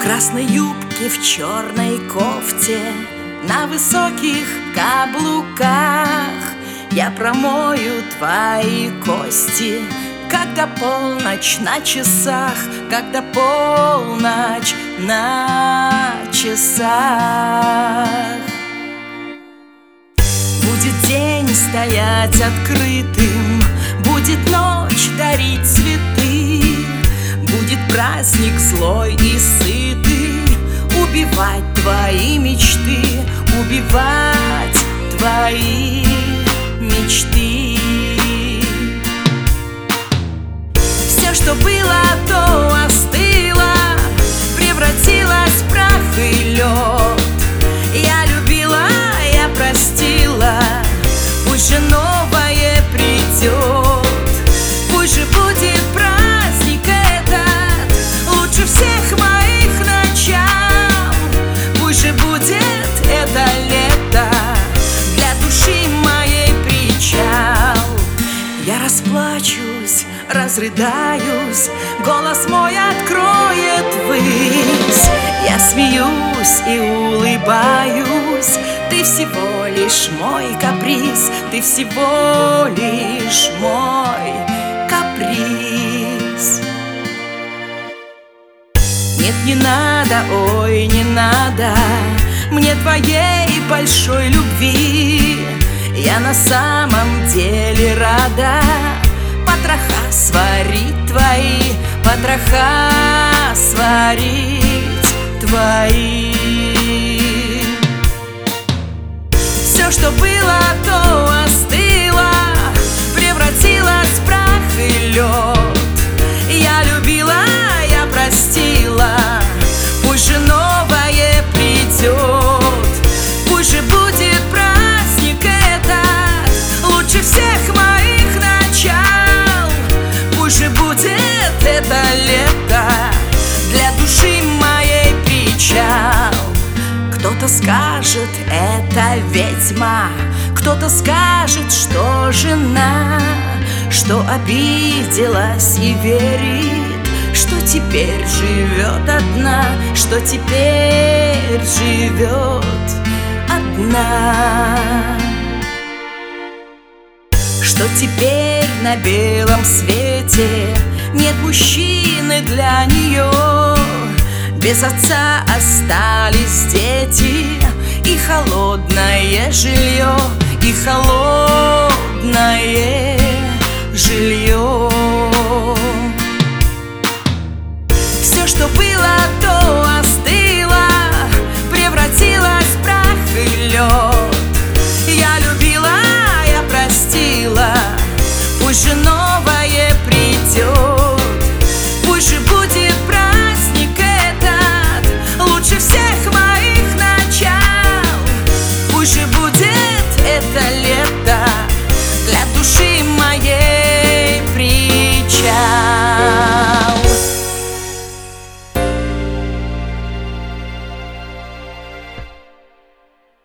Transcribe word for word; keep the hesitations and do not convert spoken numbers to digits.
красной юбке, в черной кофте, на высоких каблуках я промою твои кости, когда полночь на часах, когда полночь на часах. Будет день стоять открытым, будет ночь дарить цветы, будет праздник злой и сытый убивать твои мечты, убивать твои мечты. Все, что было, то остыло, превратилось в прах и лед. Я любила, я простила, пусть же новое придет. Пусть же будет праздник этот, лучше всех моих начал. Пусть же будет это лето, для души моей причал. Я расплачусь, разрыдаюсь, голос мой откроет ввысь. Я смеюсь и улыбаюсь, ты всего лишь мой каприз, ты всего лишь мой каприз. Нет, не надо, ой, не надо мне твоей большой любви. Я на самом деле рада потроха сварить твои, потроха сварить твои. Все, что было, то остыло, превратилось в прах и лед. Я любила, я простила, пусть же новое придет. Пусть же будет праздник этот, лучше всех моих начал. Пусть же будет это лето, для души моей причал. Кто-то скажет, это ведьма, кто-то скажет, что жена, что обиделась и верит, что теперь живет одна, что теперь живет одна. Что теперь на белом свете нет мужчины для нее. Без отца остались дети и холодное жилье, и холодное жилье.